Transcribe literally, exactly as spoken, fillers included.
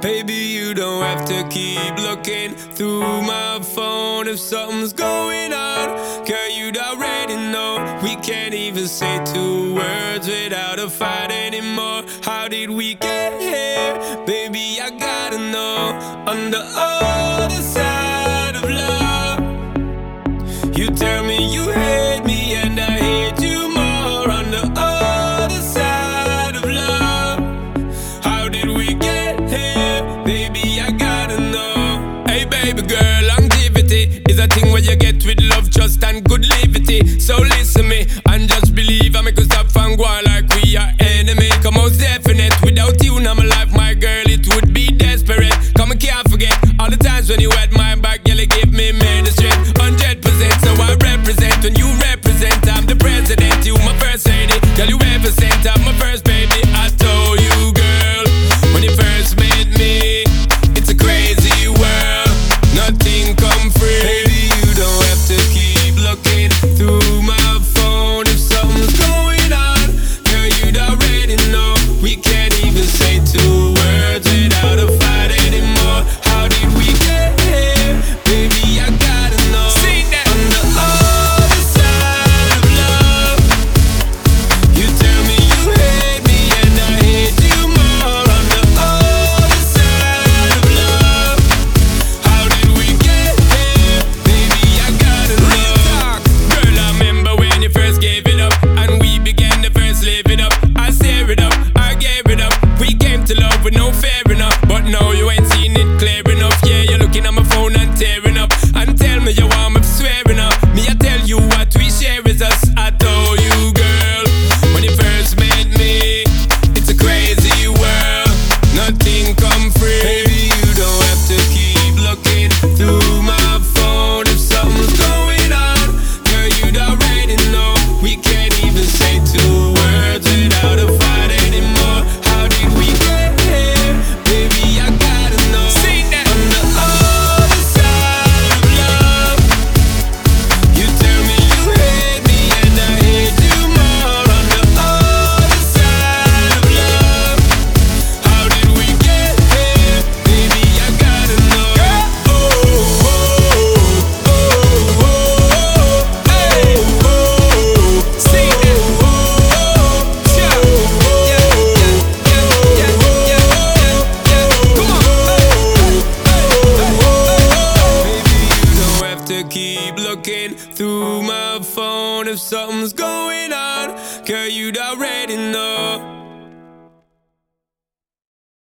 Baby, you don't have to keep looking through my phone if something's going on. Girl, you'd already know. We can't even say two words without a fight anymore. How did we get here? Baby, I gotta know. On the other side of love, you tell me you hate me and I hate you more. On the other side of love, how did we get here? Baby, I gotta know. Hey baby girl, longevity is a thing where you get with love, trust and good liberty. So listen me and just believe I make us stop and go on like we are enemy. Come most definite, without you now my life, my girl, it would be desperate. Come and can't forget all the times when you had my back, girl, you give me many strength. Hundred percent, so I represent when you represent. I'm the president, you my first lady. Girl, you ever sent, I'm my first baby. I told you, girl, when you first met me, it's a crazy world, nothing come free. Baby, you don't have to keep looking through my phone if something's going on. Girl, you'd already know. We can't even say two words without a fight anymore. How did we get here? Baby, I gotta know. Sing that. On the other side of love, you tell me you hate me and I hate you more. On the other side of love, how did we get here? Baby, I gotta know. Girl, I remember when you first gave it up and we began to first live it up. I tear it up, I gave it up. We came to love with no fair enough, but no, you ain't seen it clear enough. Yeah, you're looking at my phone and tearing up and tell me you want me swearing up. Me, I tell you what we share is us. I told you, girl, when you first met me, it's a crazy world, nothing come free. Baby, you don't have to keep looking through my phone if something's going on. Girl, you'd already know. We can't even say two words without a fight anymore. How did we get here? Baby, I gotta know. Sing that. On the other side of love, you tell me you hate me and I hate you more. On the other side of love, how did we get here? Baby, I gotta know. Oh, oh, oh, oh, oh, hey, oh, sing that. Oh, yeah, yeah, yeah, yeah, yeah, yeah, yeah. Come on. Baby, you don't have to keep looking through my phone if something's going on. Girl, you'd already know.